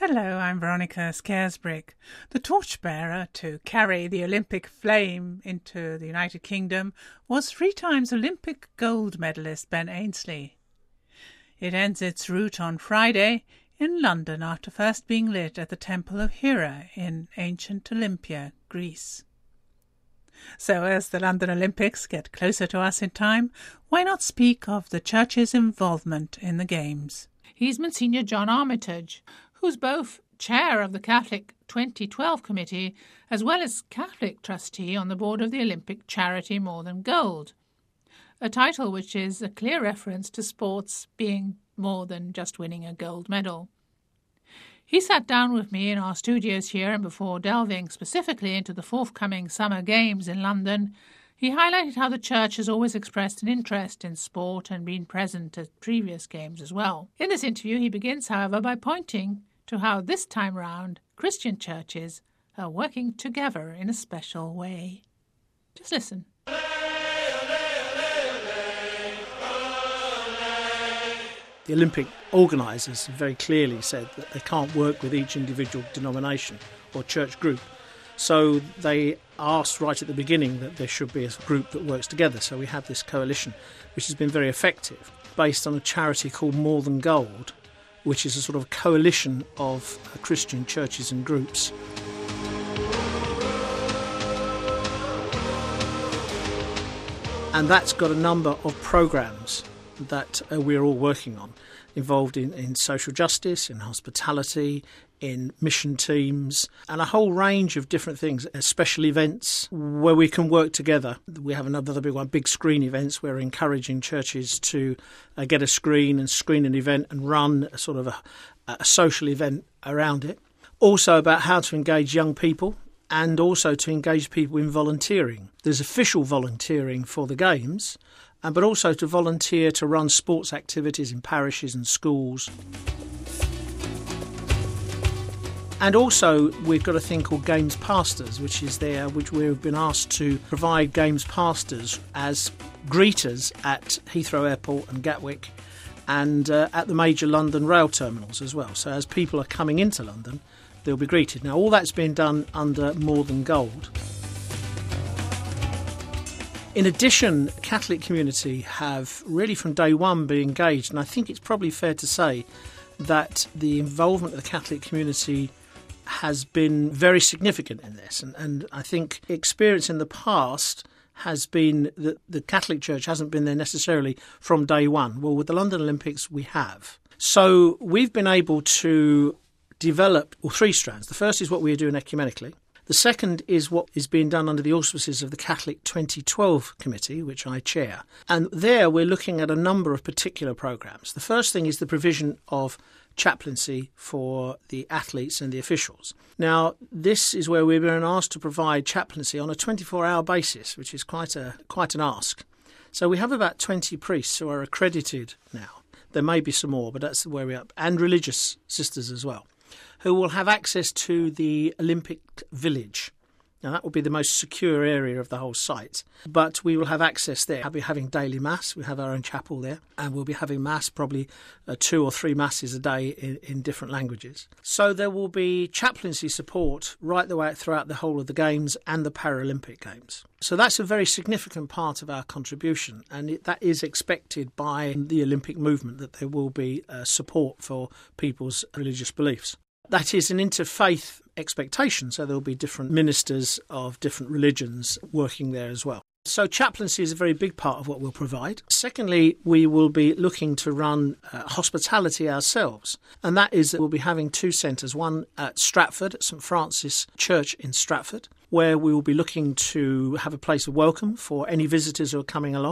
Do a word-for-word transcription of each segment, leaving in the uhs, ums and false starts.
Hello, I'm Veronica Scaresbrick. The torchbearer to carry the Olympic flame into the United Kingdom was three times Olympic gold medalist Ben Ainslie. It ends its route on Friday in London after first being lit at the Temple of Hera in ancient Olympia, Greece. So as the London Olympics get closer to us in time, why not speak of the Church's involvement in the Games? He's Monsignor John Armitage, who's both chair of the Catholic twenty twelve committee as well as Catholic trustee on the board of the Olympic charity More Than Gold, a title which is a clear reference to sports being more than just winning a gold medal. He sat down with me in our studios here, and before delving specifically into the forthcoming Summer Games in London, he highlighted how the Church has always expressed an interest in sport and been present at previous games as well. In this interview, he begins, however, by pointing to how this time round Christian churches are working together in a special way. Just listen. The Olympic organisers have very clearly said that they can't work with each individual denomination or church group. So they asked right at the beginning that there should be a group that works together. So we have this coalition, which has been very effective, based on a charity called More Than Gold, which is a sort of coalition of Christian churches and groups. And that's got a number of programmes that uh, we're all working on, involved in, in social justice, in hospitality, in mission teams, and a whole range of different things, uh, special events where we can work together. We have another big one, big screen events, where we're encouraging churches to uh, get a screen and screen an event and run a sort of a, a social event around it. Also about how to engage young people and also to engage people in volunteering. There's official volunteering for the Games, and but also to volunteer to run sports activities in parishes and schools. And also we've got a thing called Games Pastors, which is there, which we've been asked to provide Games Pastors as greeters at Heathrow Airport and Gatwick and uh, at the major London rail terminals as well. So as people are coming into London, they'll be greeted. Now all that's been done under More Than Gold. In addition, the Catholic community have really from day one been engaged, and I think it's probably fair to say that the involvement of the Catholic community has been very significant in this. And, and I think experience in the past has been that the Catholic Church hasn't been there necessarily from day one. Well, with the London Olympics, we have. So we've been able to develop well, three strands. The first is what we are doing ecumenically. The second is what is being done under the auspices of the Catholic twenty twelve committee, which I chair. And there we're looking at a number of particular programmes. The first thing is the provision of chaplaincy for the athletes and the officials. Now, this is where we've been asked to provide chaplaincy on a twenty-four hour basis, which is quite a quite an ask. So we have about twenty priests who are accredited now. There may be some more, but that's where we are. And religious sisters as well, who will have access to the Olympic Village. Now, that will be the most secure area of the whole site. But we will have access there. We'll be having daily Mass. We have our own chapel there. And we'll be having Mass, probably uh, two or three Masses a day in, in different languages. So there will be chaplaincy support right the way throughout the whole of the Games and the Paralympic Games. So that's a very significant part of our contribution. And it, that is expected by the Olympic movement, that there will be uh, support for people's religious beliefs. That is an interfaith expectation, so there will be different ministers of different religions working there as well. So chaplaincy is a very big part of what we'll provide. Secondly, we will be looking to run uh, hospitality ourselves, and that is that we'll be having two centres, one at Stratford, at St Francis Church in Stratford, where we will be looking to have a place of welcome for any visitors who are coming along,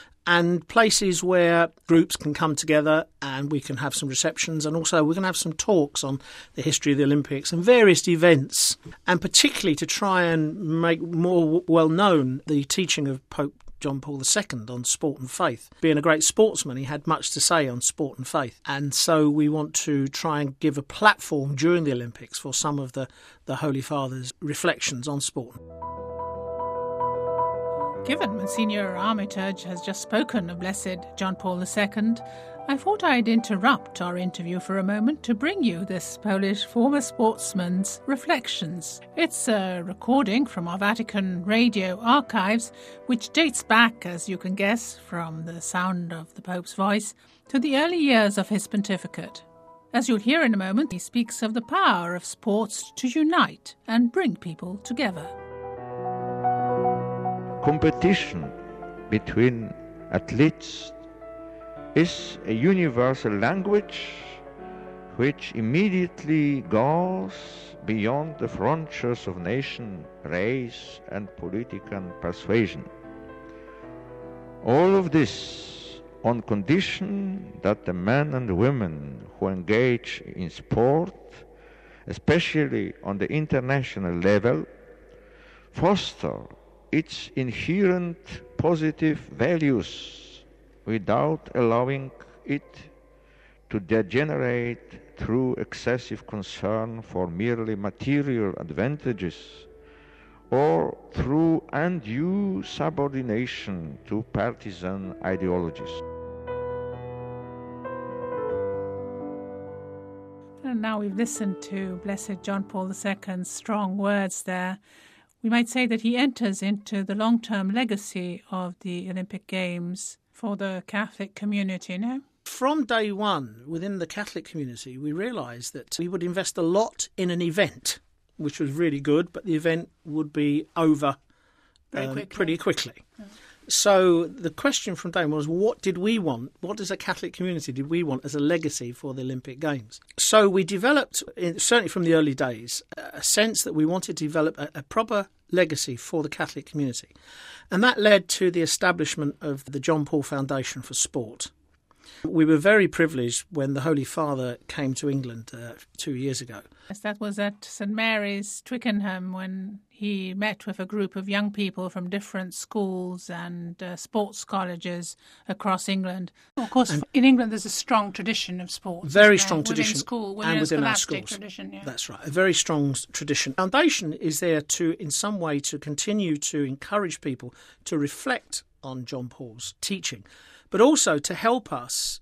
and places where groups can come together and we can have some receptions, and also we're going to have some talks on the history of the Olympics and various events, and particularly to try and make more well known the teaching of Pope John Paul the Second on sport and faith. Being a great sportsman, he had much to say on sport and faith, and so we want to try and give a platform during the Olympics for some of the, the Holy Father's reflections on sport. Given Monsignor Armitage has just spoken of Blessed John Paul the Second, I thought I'd interrupt our interview for a moment to bring you this Polish former sportsman's reflections. It's a recording from our Vatican radio archives, which dates back, as you can guess, from the sound of the Pope's voice to the early years of his pontificate. As you'll hear in a moment, he speaks of the power of sports to unite and bring people together. Competition between athletes is a universal language which immediately goes beyond the frontiers of nation, race, and political persuasion. All of this on condition that the men and women who engage in sport, especially on the international level, foster its inherent positive values without allowing it to degenerate through excessive concern for merely material advantages or through undue subordination to partisan ideologies. And now we've listened to Blessed John Paul the Second's strong words there. We might say that he enters into the long-term legacy of the Olympic Games for the Catholic community, no? From day one, within the Catholic community, we realised that we would invest a lot in an event, which was really good, but the event would be over Very um, quickly. pretty quickly. Yeah. So the question from day one was, what did we want? What as a Catholic community did we want as a legacy for the Olympic Games? So we developed, in, certainly from the early days, a sense that we wanted to develop a, a proper legacy for the Catholic community. And that led to the establishment of the John Paul Foundation for Sport. We were very privileged when the Holy Father came to England uh, two years ago. Yes, that was at Saint Mary's, Twickenham, when he met with a group of young people from different schools and uh, sports colleges across England. Of course, and in England there's a strong tradition of sports. Very strong within tradition. School, within and a within our scholastic schools. Tradition, yeah. That's right, a very strong tradition. Foundation is there to, in some way, to continue to encourage people to reflect on John Paul's teaching, but also to help us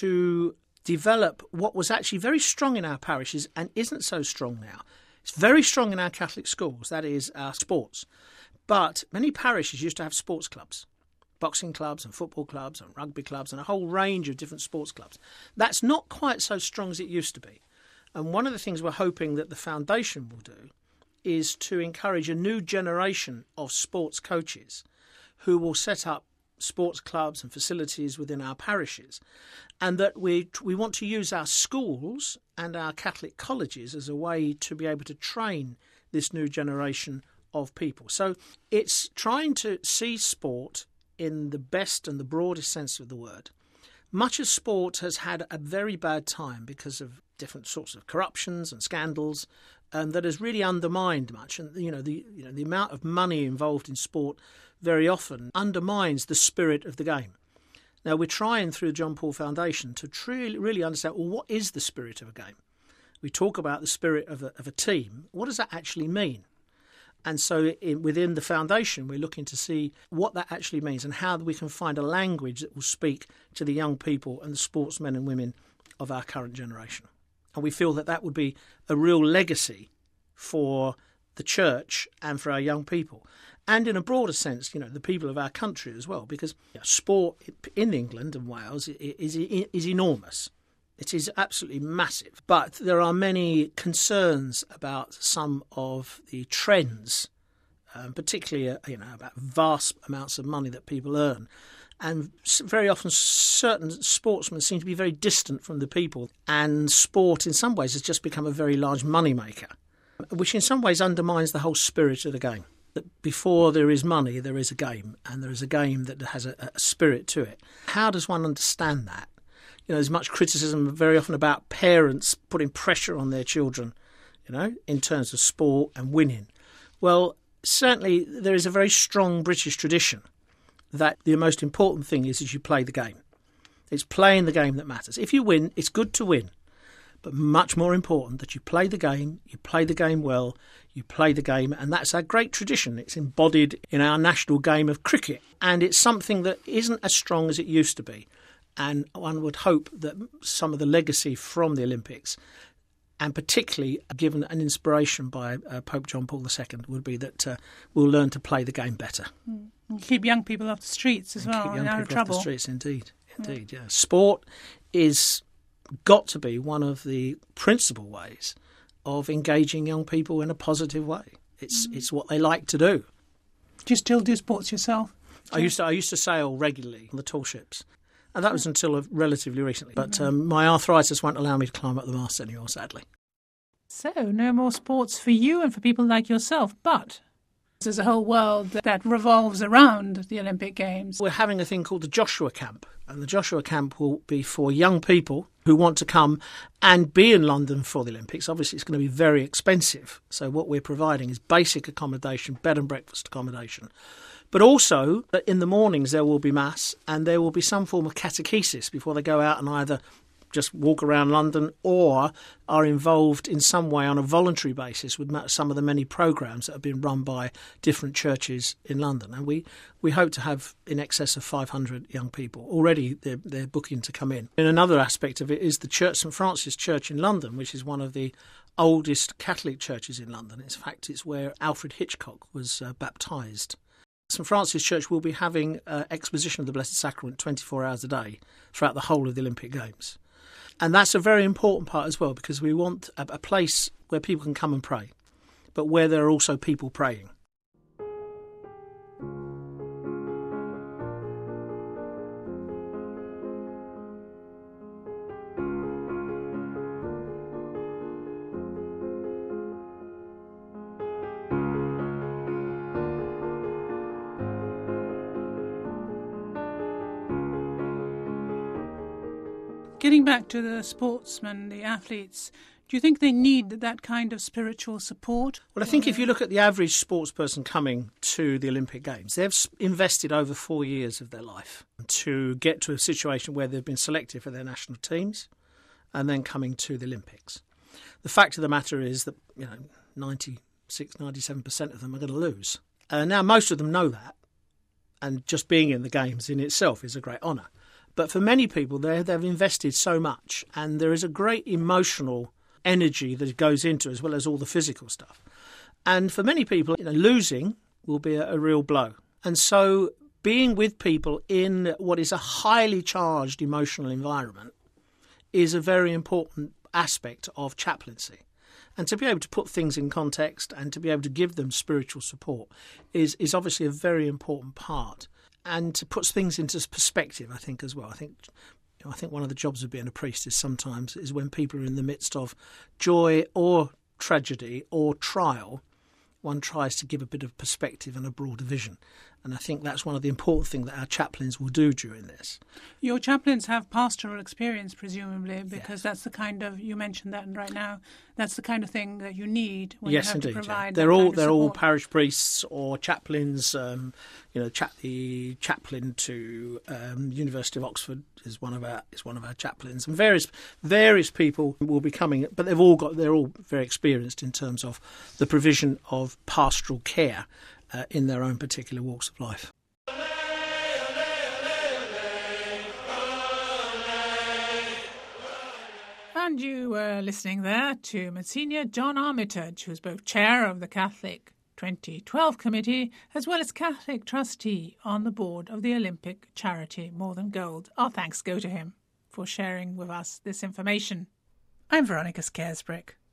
to develop what was actually very strong in our parishes and isn't so strong now. It's very strong in our Catholic schools, that is our sports. But many parishes used to have sports clubs, boxing clubs and football clubs and rugby clubs and a whole range of different sports clubs. That's not quite so strong as it used to be. And one of the things we're hoping that the foundation will do is to encourage a new generation of sports coaches who will set up sports clubs and facilities within our parishes, and that we we want to use our schools and our Catholic colleges as a way to be able to train this new generation of people. So it's trying to see sport in the best and the broadest sense of the word. Much of sport has had a very bad time because of different sorts of corruptions and scandals, and that has really undermined much. And you know the you know the amount of money involved in sport very often undermines the spirit of the game. Now, we're trying through the John Paul Foundation to truly, really understand, well, what is the spirit of a game? We talk about the spirit of a, of a team. What does that actually mean? And so in, within the foundation, we're looking to see what that actually means and how we can find a language that will speak to the young people and the sportsmen and women of our current generation. And we feel that that would be a real legacy for the church and for our young people. And in a broader sense, you know, the people of our country as well, because you know, sport in England and Wales is, is, is enormous. It is absolutely massive. But there are many concerns about some of the trends, um, particularly, uh, you know, about vast amounts of money that people earn. And very often certain sportsmen seem to be very distant from the people. And sport in some ways has just become a very large moneymaker, which in some ways undermines the whole spirit of the game. That before there is money, there is a game, and there is a game that has a, a spirit to it. How does one understand that? You know, there's much criticism very often about parents putting pressure on their children, you know, in terms of sport and winning. Well, certainly there is a very strong British tradition that the most important thing is is you play the game. It's playing the game that matters. If you win, it's good to win. but much more important that you play the game, you play the game well, you play the game, and that's our great tradition. It's embodied in our national game of cricket, and it's something that isn't as strong as it used to be. And one would hope that some of the legacy from the Olympics, and particularly given an inspiration by uh, Pope John Paul the Second, would be that uh, we'll learn to play the game better. Mm. Keep young people off the streets as and well, keep young and out people of trouble. Off the streets, indeed, indeed, yeah. yeah. Sport is got to be one of the principal ways of engaging young people in a positive way. It's mm. it's what they like to do. Do you still do sports yourself? I used to I used to sail regularly on the tall ships, and that was until relatively recently. But um, my arthritis won't allow me to climb up the mast anymore, sadly. So no more sports for you and for people like yourself, but there's a whole world that revolves around the Olympic Games. We're having a thing called the Joshua Camp, and the Joshua Camp will be for young people who want to come and be in London for the Olympics. Obviously, it's going to be very expensive, so what we're providing is basic accommodation, bed and breakfast accommodation. But also, in the mornings there will be mass, and there will be some form of catechesis before they go out and either just walk around London or are involved in some way on a voluntary basis with some of the many programmes that have been run by different churches in London. And we, we hope to have in excess of five hundred young people. Already they're, they're booking to come in. And another aspect of it is the church, St Francis Church in London, which is one of the oldest Catholic churches in London. In fact, it's where Alfred Hitchcock was uh, baptised. St Francis Church will be having uh, exposition of the Blessed Sacrament twenty-four hours a day throughout the whole of the Olympic Games. And that's a very important part as well, because we want a, a place where people can come and pray, but where there are also people praying. Getting back to the sportsmen, the athletes, do you think they need that kind of spiritual support? Well, I think if you look at the average sportsperson coming to the Olympic Games, they've invested over four years of their life to get to a situation where they've been selected for their national teams and then coming to the Olympics. The fact of the matter is that, you know, ninety-six, ninety-seven percent of them are going to lose. Uh, now, most of them know that, and just being in the Games in itself is a great honour. But for many people, they've invested so much, and there is a great emotional energy that goes into it, as well as all the physical stuff. And for many people, you know, losing will be a, a real blow. And so being with people in what is a highly charged emotional environment is a very important aspect of chaplaincy. And to be able to put things in context and to be able to give them spiritual support is, is obviously a very important part. And to put things into perspective, I think, as well. I think you know, I think one of the jobs of being a priest is sometimes is when people are in the midst of joy or tragedy or trial, one tries to give a bit of perspective and a broader vision. And I think that's one of the important things that our chaplains will do during this. Your chaplains have pastoral experience, presumably, because yes. that's the kind of, you mentioned that right now, that's the kind of thing that you need when yes, you have indeed, to provide yeah. They're all they're support. all parish priests or chaplains. Um, you know, cha- the chaplain to um, University of Oxford is one of our is one of our chaplains, and various various people will be coming, but they've all got they're all very experienced in terms of the provision of pastoral care uh, in their own particular walks of life. And you were listening there to Monsignor John Armitage, who's both chair of the Catholic twenty twelve Committee as well as Catholic trustee on the board of the Olympic charity More Than Gold. Our thanks go to him for sharing with us this information. I'm Veronica Scaresbrick.